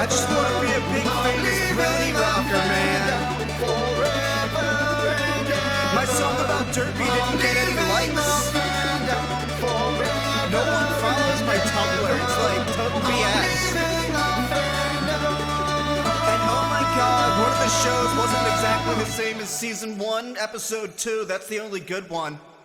I just want to be a big famous Brownie rocker, man. My song about Derpy didn't get any likes. No one follows my Tumblr. It's like total BS. And oh my god, one of the shows wasn't exactly the same as season 1, episode 2. That's the only good one.